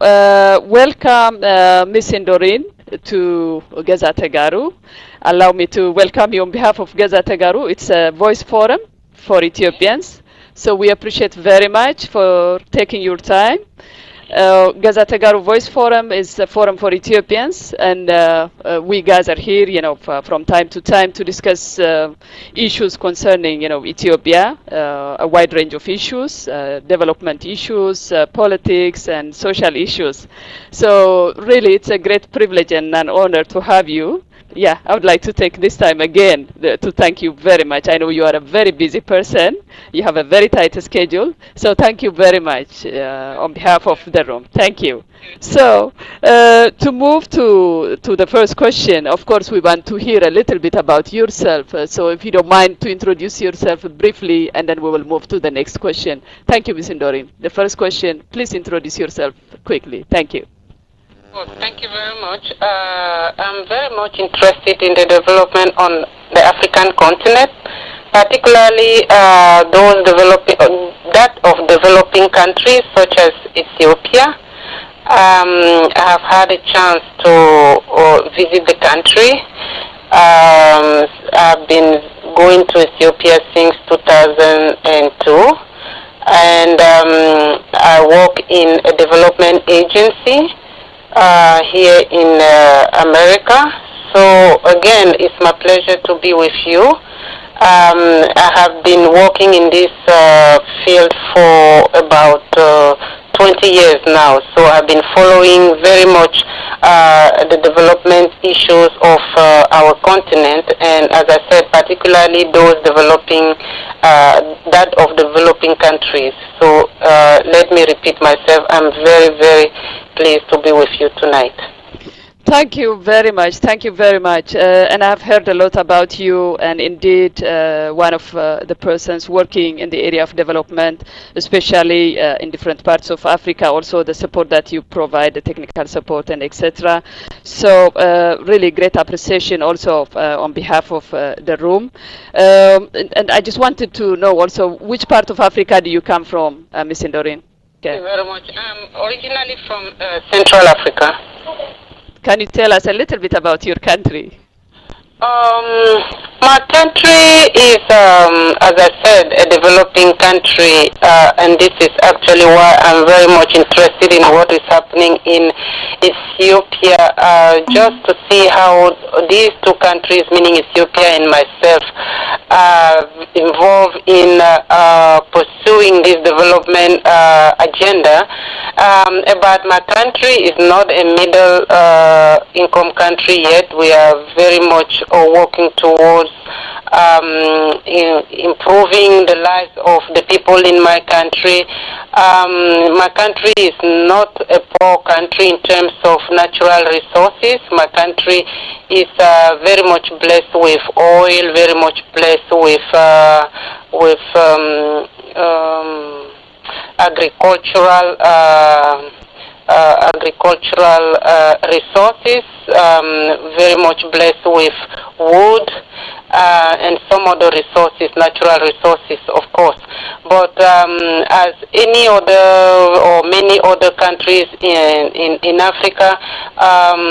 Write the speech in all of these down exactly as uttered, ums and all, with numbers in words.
uh, welcome, uh, Miss Indorin, to Gaza Tegaru. Allow me to welcome you on behalf of Gaza Tegaru. It's a voice forum for Ethiopians. So we appreciate very much for taking your time. Uh, Gaza Tegaru Voice Forum is a forum for Ethiopians, and uh, uh, we gather here, you know, f- from time to time to discuss uh, issues concerning, you know, Ethiopia, uh, a wide range of issues, uh, development issues, uh, politics, and social issues. So really, it's a great privilege and an honor to have you. Yeah, I would like to take this time again uh, to thank you very much. I know you are a very busy person. You have a very tight schedule. So thank you very much uh, on behalf of the room. Thank you. So uh, to move to, to the first question, of course, we want to hear a little bit about yourself. Uh, so if you don't mind to introduce yourself briefly, and then we will move to the next question. Thank you, Miz Indorin. The first question, please introduce yourself quickly. Thank you. Well, thank you very much. Uh, I'm very much interested in the development on the African continent, particularly uh, those developing, uh, that of developing countries such as Ethiopia. Um, I have had a chance to uh, visit the country. Um, I've been going to Ethiopia since two thousand two, and um, I work in a development agency Uh, here in uh, America. So again, it's my pleasure to be with you. Um, I have been working in this uh, field for about uh, twenty years now. So I've been following very much uh, the development issues of uh, our continent, and as I said, particularly those developing, uh, that of developing countries. So uh, let me repeat myself. I'm very, very pleased to be with you tonight. Thank you very much. Thank you very much. Uh, and I've heard a lot about you, and indeed, uh, one of uh, the persons working in the area of development, especially uh, in different parts of Africa, also the support that you provide, the technical support, and et cetera. So, uh, really great appreciation also uh, on behalf of uh, the room. Um, and, and I just wanted to know also, which part of Africa do you come from, uh, Miz Indorin? Okay. Thank you very much. I'm originally from uh, Central Africa. Can you tell us a little bit about your country? Um, my country is, um, as I said, a developing country, uh, and this is actually why I'm very much interested in what is happening in Ethiopia, uh, just to see how these two countries, meaning Ethiopia and myself, are involved in uh, uh, pursuing this development uh, agenda. Um, but my country is not a middle uh, income country yet. We are very much uh, working towards um, in improving the lives of the people in my country. Um, my country is not a poor country in terms of natural resources. My country is uh, very much blessed with oil, very much blessed with uh, with um, um, agricultural uh, uh, agricultural uh, resources, um, very much blessed with wood uh, and some other resources, natural resources, of course. But um, as any other or many other countries in in, in Africa, um,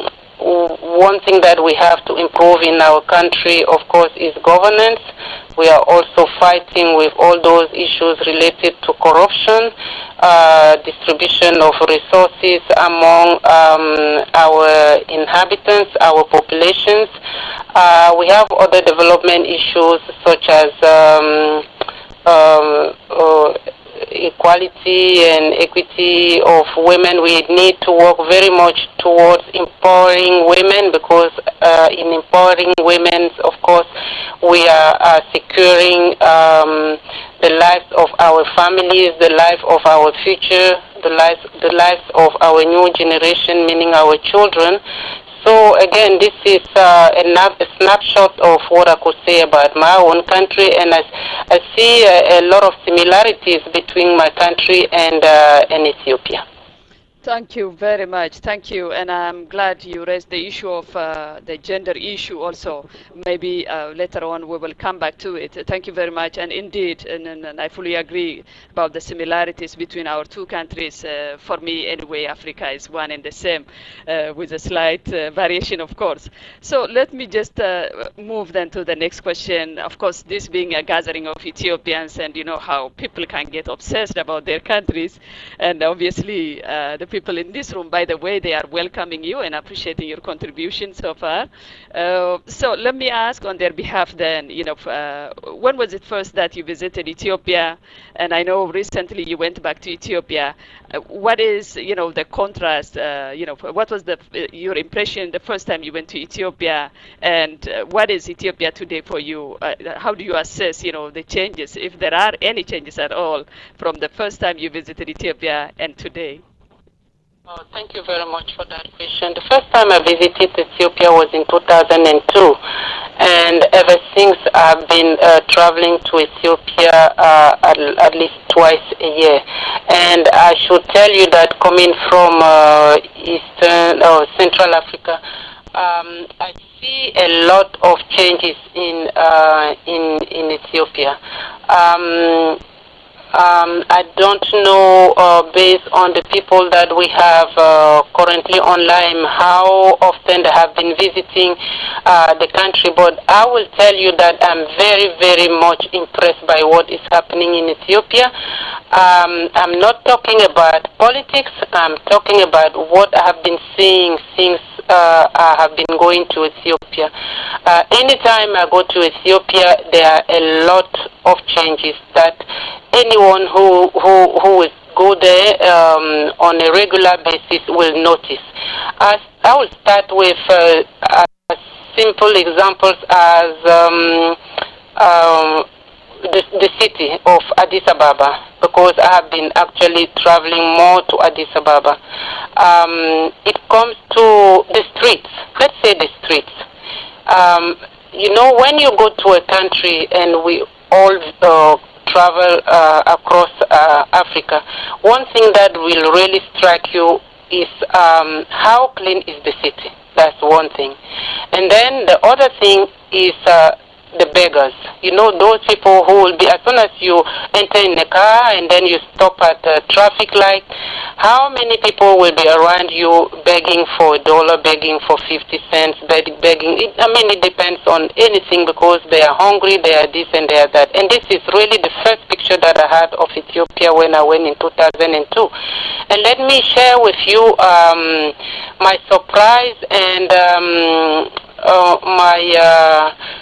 one thing that we have to improve in our country, of course, is governance. We are also fighting with all those issues related to corruption, uh, distribution of resources among um, our inhabitants, our populations. Uh, we have other development issues such as um, um, uh, equality and equity of women. We need to work very much towards empowering women, because uh, in empowering women, of course, we are uh, securing um, the lives of our families, the life of our future, the lives, the lives of our new generation, meaning our children. So again, this is uh, a, a snapshot of what I could say about my own country, and I, I see a, a lot of similarities between my country and uh, and Ethiopia. Thank you very much. Thank you. And I'm glad you raised the issue of uh, the gender issue also. Maybe uh, later on we will come back to it. Thank you very much. And indeed, and, and, and I fully agree about the similarities between our two countries. Uh, for me, anyway, Africa is one and the same, uh, with a slight uh, variation, of course. So let me just uh, move then to the next question. Of course, this being a gathering of Ethiopians, and you know how people can get obsessed about their countries. And obviously, uh, the people in this room, by the way, they are welcoming you and appreciating your contribution so far. Uh, so let me ask on their behalf then, you know, uh, when was it first that you visited Ethiopia? And I know recently you went back to Ethiopia. Uh, what is, you know, the contrast, uh, you know, what was the uh, your impression the first time you went to Ethiopia? And uh, what is Ethiopia today for you? Uh, how do you assess, you know, the changes, if there are any changes at all, from the first time you visited Ethiopia and today? Oh, thank you very much for that question. The first time I visited Ethiopia was in two thousand two, and ever since I've been uh, traveling to Ethiopia uh, at, at least twice a year. And I should tell you that coming from uh, Eastern or Central Africa, um, I see a lot of changes in uh, in in Ethiopia. Um, Um, I don't know, uh, based on the people that we have uh, currently online, how often they have been visiting uh, the country, but I will tell you that I'm very, very much impressed by what is happening in Ethiopia. Um, I'm not talking about politics. I'm talking about what I have been seeing since uh, I have been going to Ethiopia. Uh, anytime I go to Ethiopia, there are a lot of changes that anyone who who who will go there um, on a regular basis will notice. As I will start with uh, simple examples as um, um, the, the city of Addis Ababa, because I have been actually traveling more to Addis Ababa. Um, it comes to the streets. Let's say the streets. Um, you know, when you go to a country, and we all uh, travel uh, across uh, Africa, one thing that will really strike you is um, how clean is the city. That's one thing. And then the other thing is uh, the beggars. You know, those people who will be, as soon as you enter in a car and then you stop at a traffic light, how many people will be around you begging for a dollar, begging for fifty cents, begging? It, I mean, it depends on anything, because they are hungry, they are this and they are that. And this is really the first picture that I had of Ethiopia when I went in two thousand two. And let me share with you um, my surprise and um, uh, my... Uh,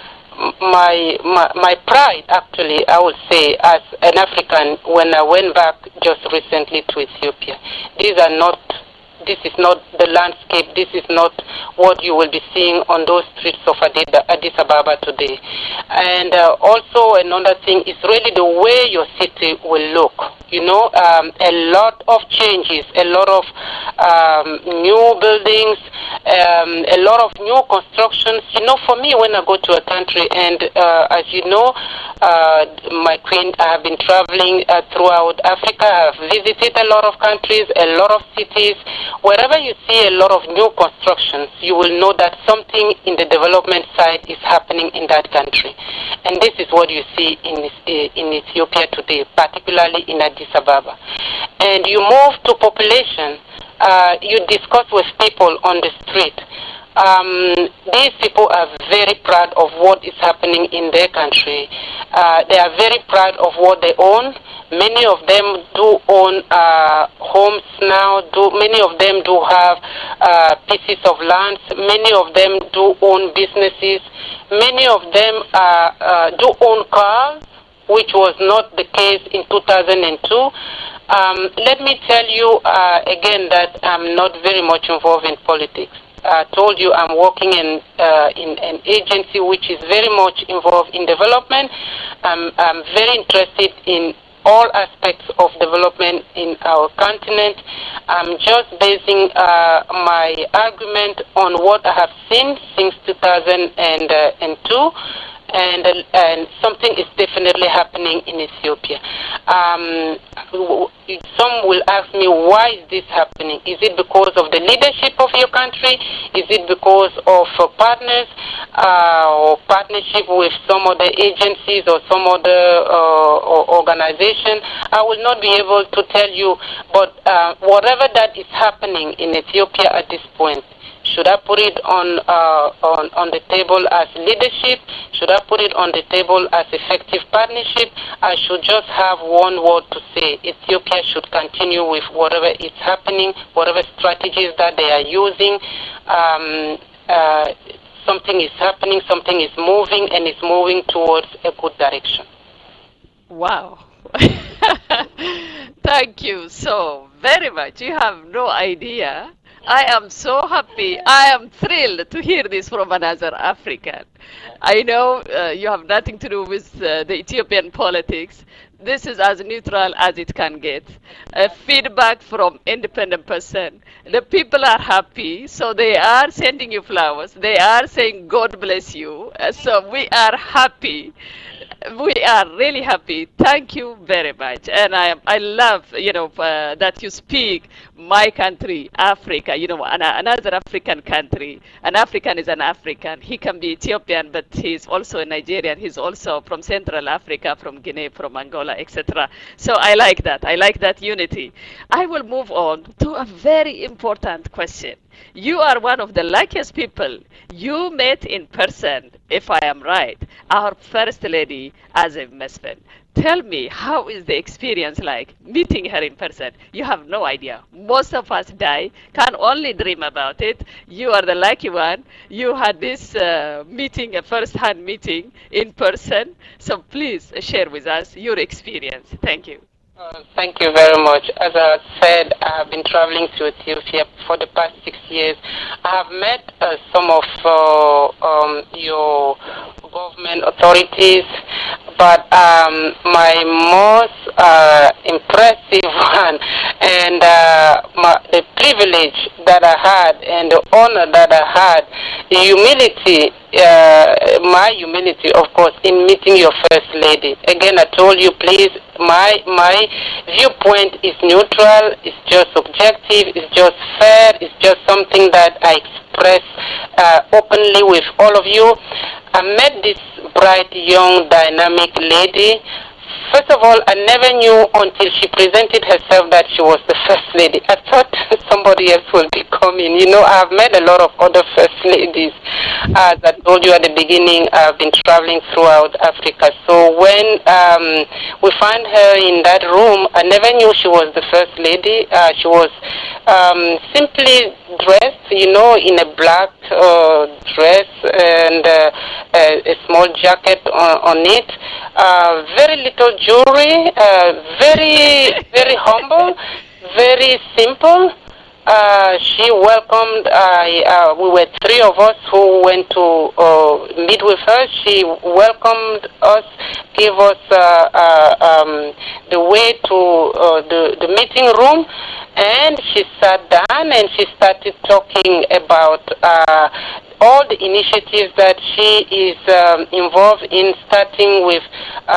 My, my my pride, actually, I would say, as an African, when I went back just recently to Ethiopia. These are not, this is not the landscape, this is not what you will be seeing on those streets of Addis Ababa today. And uh, also another thing is really the way your city will look. You know, um, a lot of changes, a lot of um, new buildings, um, a lot of new constructions. You know, for me, when I go to a country, and uh, as you know, uh, my queen, I have been traveling uh, throughout Africa. I have visited a lot of countries, a lot of cities. Wherever you see a lot of new constructions, you will know that something in the development side is happening in that country. And this is what you see in, in Ethiopia today, particularly in Addis Ababa. And you move to population, uh, you discuss with people on the street. Um, these people are very proud of what is happening in their country. Uh, they are very proud of what they own. Many of them do own uh, homes now. Do many of them do have uh, pieces of land. Many of them do own businesses. Many of them uh, uh, do own cars, which was not the case in two thousand two. Um, let me tell you uh, again that I'm not very much involved in politics. I told you I'm working in uh, in an agency which is very much involved in development. Um, I'm very interested in all aspects of development in our continent. I'm just basing uh, my argument on what I have seen since two thousand two. and and something is definitely happening in Ethiopia. Um, some will ask me, why is this happening? Is it because of the leadership of your country? Is it because of uh, partners uh, or partnership with some other agencies or some other uh, or organization? I will not be able to tell you, but uh, whatever that is happening in Ethiopia at this point, should I put it on, uh, on on the table as leadership? Should I put it on the table as effective partnership? I should just have one word to say. Ethiopia should continue with whatever is happening, whatever strategies that they are using. Um, uh, something is happening, something is moving, and it's moving towards a good direction. Wow. Thank you so very much. You have no idea. I am so happy. I am thrilled to hear this from another African. I know uh, you have nothing to do with uh, the Ethiopian politics. This is as neutral as it can get. Uh, feedback from independent person. The people are happy, so they are sending you flowers. They are saying, God bless you. Uh, so we are happy. We are really happy. Thank you very much. And I I love, you know, uh, that you speak my country, Africa, you know, an, another African country. An African is an African. He can be Ethiopian, but he's also a Nigerian. He's also from Central Africa, from Guinea, from Angola, et cetera. So I like that. I like that unity. I will move on to a very important question. You are one of the luckiest people. You met in person, if I am right, our First Lady, Azim Mesfin. Tell me, how is the experience like meeting her in person? You have no idea. Most of us die, can only dream about it. You are the lucky one. You had this uh, meeting, a first-hand meeting in person. So please share with us your experience. Thank you. Uh, thank you very much. As I said, I have been traveling to Ethiopia for the past six years. I have met uh, some of uh, um, your government authorities, but um, my most uh, impressive one and uh, my, the privilege that I had and the honor that I had, the humility, uh, my humility, of course, in meeting your First Lady. Again, I told you, please, my my viewpoint is neutral, it's just objective, it's just fair, it's just something that I express uh, openly with all of you. I met this bright, young, dynamic lady. First of all, I never knew until she presented herself that she was the First Lady. I thought somebody else would be coming. You know, I've met a lot of other First Ladies. As I told you at the beginning, I've been traveling throughout Africa. So when um, we find her in that room, I never knew she was the First Lady. Uh, she was um, simply dressed, you know, in a black uh, dress and uh, a, a small jacket on, on it. Uh, very little jewelry, uh, very, very humble, very simple. Uh, she welcomed, I, uh, we were three of us who went to uh, meet with her. She welcomed us, gave us uh, uh, um, the way to uh, the, the meeting room, and she sat down and she started talking about uh, all the initiatives that she is um, involved in, starting with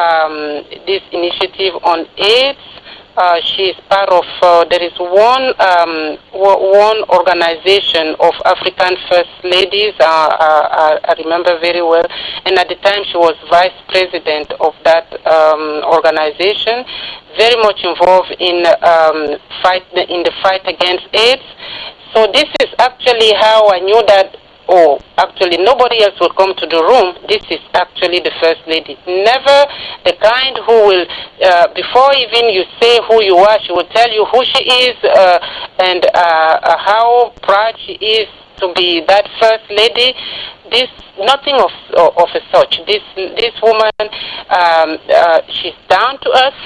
um, this initiative on AIDS. Uh, she is part of, uh, there is one um, one organization of African First Ladies, uh, uh, I remember very well, and at the time she was vice president of that um, organization, very much involved in, um, fight, in the fight against AIDS. So this is actually how I knew that, oh, actually nobody else will come to the room. This is actually the First Lady. Never the kind who will, uh, before even you say who you are, she will tell you who she is uh, and uh, uh, how proud she is to be that First Lady. This, nothing of, of a such. This, this woman, um, uh, she's down to earth,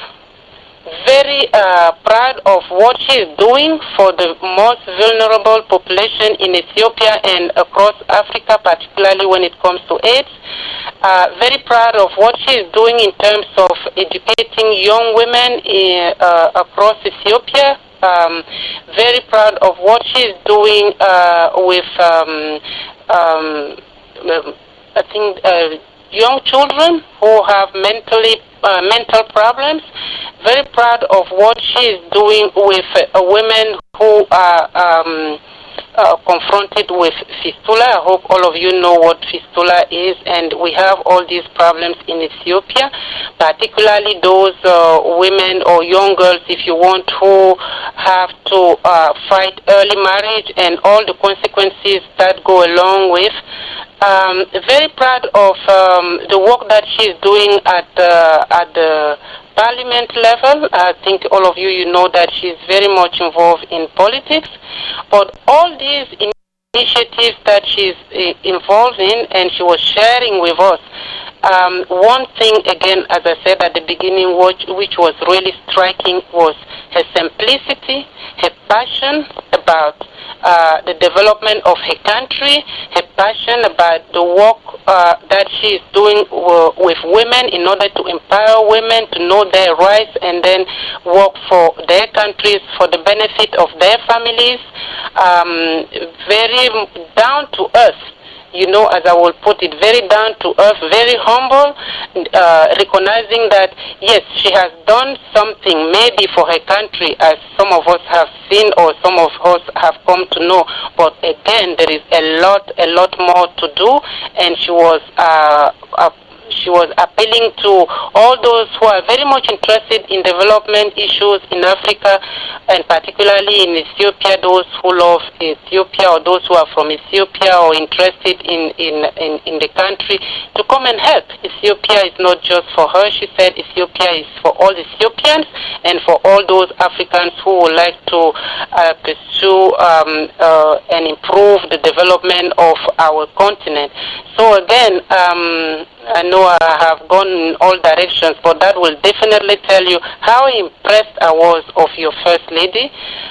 very uh, proud of what she is doing for the most vulnerable population in Ethiopia and across Africa, particularly when it comes to AIDS. Uh, very proud of what she is doing in terms of educating young women in, uh, across Ethiopia. Um, very proud of what she is doing uh, with, um, um, I think, uh, young children who have mentally uh, mental problems. Very proud of what she is doing with uh, women who are um, uh, confronted with fistula. I hope all of you know what fistula is, and we have all these problems in Ethiopia, particularly those uh, women or young girls, if you want, who have to uh, fight early marriage and all the consequences that go along with. Um, very proud of um, the work that she's doing at uh, at the parliament level. I think all of you, you know that she's very much involved in politics. But all these initiatives that she's uh, involved in and she was sharing with us, um, one thing, again, as I said at the beginning, which, which was really striking was her simplicity, her passion about uh, the development of her country, her passion about the work uh, that she is doing uh, with women in order to empower women to know their rights and then work for their countries for the benefit of their families. Um, very down to earth. You know, as I will put it, very down to earth, very humble, uh, recognizing that, yes, she has done something maybe for her country, as some of us have seen or some of us have come to know. But again, there is a lot, a lot more to do, and she was uh, uh, she was appealing to all those who are very much interested in development issues in Africa, and particularly in Ethiopia, those who love Ethiopia or those who are from Ethiopia or interested in, in, in, in the country, to come and help. Ethiopia is not just for her, she said. Ethiopia is for all Ethiopians and for all those Africans who would like to uh, pursue um, uh, and improve the development of our continent. So again, um, I know I have gone in all directions, but that will definitely tell you how impressed I was of your First Lady.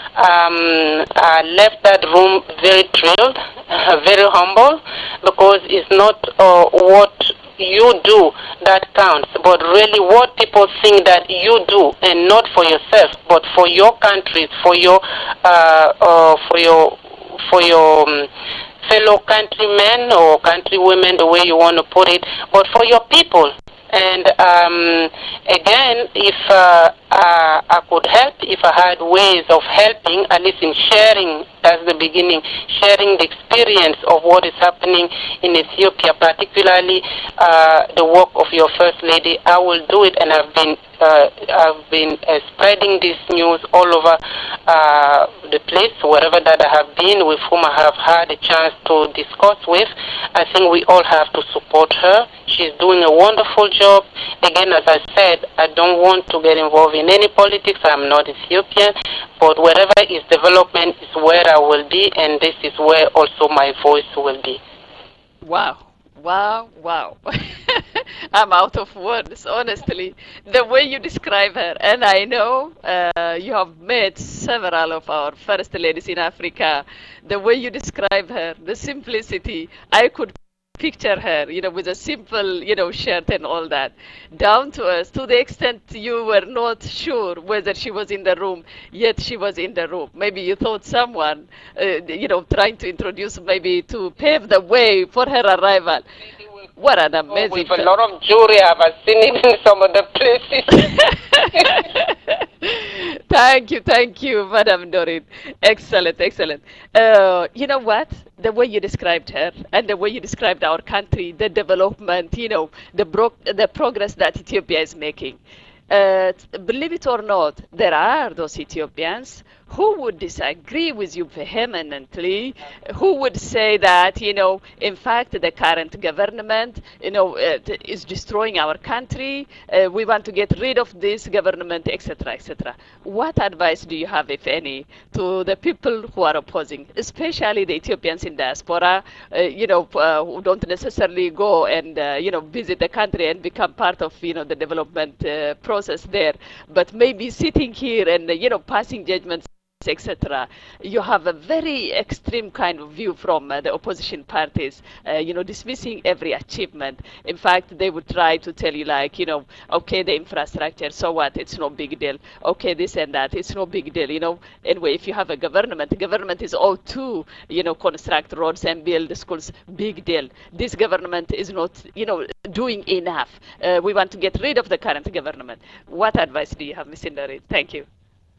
Um, I left that room very thrilled, very humble, because it's not uh, what you do that counts, but really what people think that you do, and not for yourself, but for your countries, for your, uh, uh, for your, for your. Um, fellow countrymen or countrywomen, the way you want to put it, but for your people. And um, again, if uh, uh, I could help, if I had ways of helping, at least in sharing, that's the beginning, sharing the experience of what is happening in Ethiopia, particularly uh, the work of your First Lady, I will do it, and I've been uh, I've been uh, spreading this news all over uh, the place, wherever that I have been, with whom I have had a chance to discuss with. I think we all have to support her. She's doing a wonderful job. Again, as I said, I don't want to get involved in any politics. I'm not Ethiopian, but wherever is development is where I will be, and this is where also my voice will be. Wow. Wow, wow. I'm out of words, honestly. The way you describe her, and I know uh, you have met several of our first ladies in Africa. The way you describe her, the simplicity, I could picture her, you know, with a simple, you know, shirt and all that, down to us, to the extent you were not sure whether she was in the room, yet she was in the room. Maybe you thought someone, uh, you know, trying to introduce, maybe to pave the way for her arrival. What an amazing... Oh, with a lot of jewelry, I've seen it in some of the places. Thank you, thank you, Madam Doreen. Excellent, excellent. Uh, you know what? The way you described her and the way you described our country, the development, you know, the, bro the progress that Ethiopia is making. Uh, believe it or not, there are those Ethiopians who would disagree with you vehemently, who would say that, you know, in fact, the current government, you know, uh, is destroying our country. Uh, we want to get rid of this government, et cetera, et cetera. What advice do you have, if any, to the people who are opposing, especially the Ethiopians in diaspora, uh, you know, uh, who don't necessarily go and, uh, you know, visit the country and become part of, you know, the development uh, process there, but maybe sitting here and, uh, you know, passing judgments et cetera. You have a very extreme kind of view from uh, the opposition parties, uh, you know, dismissing every achievement. In fact, they would try to tell you like, you know, okay, the infrastructure, so what? It's no big deal. Okay, this and that, it's no big deal. You know, anyway, if you have a government, the government is all to, you know, construct roads and build schools. Big deal. This government is not, you know, doing enough. Uh, we want to get rid of the current government. What advice do you have, Miz Indori? Thank you.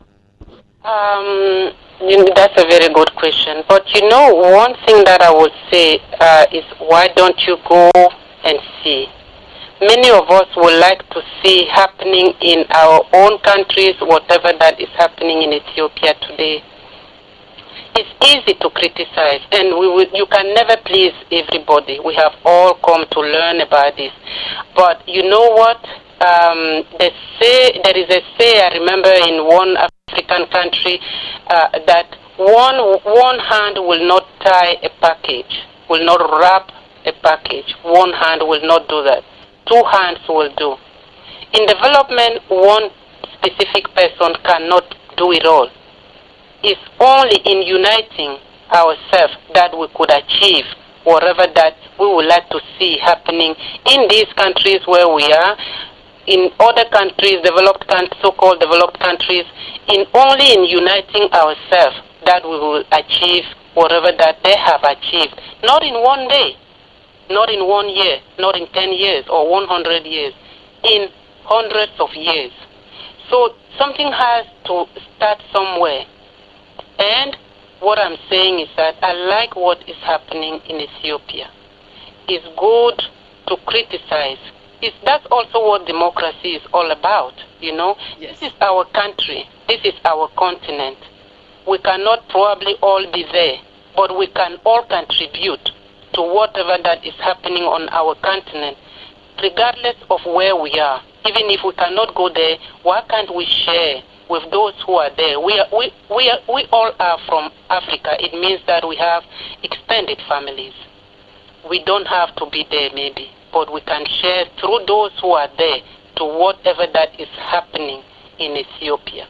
Um, you know, that's a very good question. But you know, one thing that I would say uh, is why don't you go and see? Many of us would like to see happening in our own countries, whatever that is happening in Ethiopia today. It's easy to criticize, and we will, you can never please everybody. We have all come to learn about this. But you know what? Um, they say, there is a say, I remember in one African country, uh, that one, one hand will not tie a package, will not wrap a package. One hand will not do that. Two hands will do. In development, one specific person cannot do it all. It's only in uniting ourselves that we could achieve whatever that we would like to see happening in these countries where we are, in other countries, developed, so-called developed countries, in only in uniting ourselves that we will achieve whatever that they have achieved. Not in one day, not in one year, not in ten years or one hundred years, in hundreds of years. So something has to start somewhere. And what I'm saying is that I like what is happening in Ethiopia. It's good to criticize. It's, that's also what democracy is all about, you know. Yes. This is our country. This is our continent. We cannot probably all be there, but we can all contribute to whatever that is happening on our continent, regardless of where we are. Even if we cannot go there, why can't we share with those who are there? We, are, we, we, are, we all are from Africa. It means that we have extended families. We don't have to be there maybe, but we can share through those who are there to whatever that is happening in Ethiopia.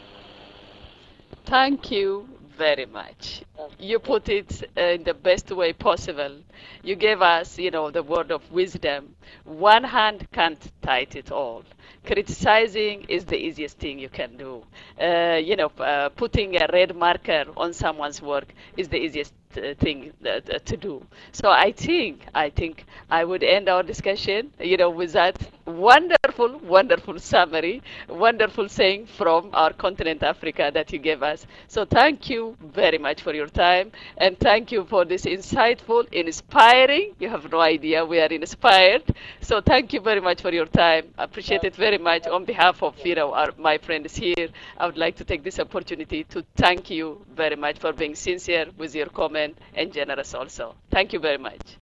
Thank you very much. You put it uh, in the best way possible. You gave us, you know, the word of wisdom. One hand can't tie it all. Criticizing is the easiest thing you can do. Uh, you know, uh, putting a red marker on someone's work is the easiest uh, thing uh, to do. So I think, I think I would end our discussion, you know, with that wonderful, wonderful summary, wonderful saying from our continent, Africa, that you gave us. So thank you very much for your time, and thank you for this insightful, inspiring. You have no idea, we are inspired. So thank you very much for your time. I appreciate it very much. On behalf of, you know, our, my friends here, I would like to take this opportunity to thank you very much for being sincere with your comment and generous also. Thank you very much.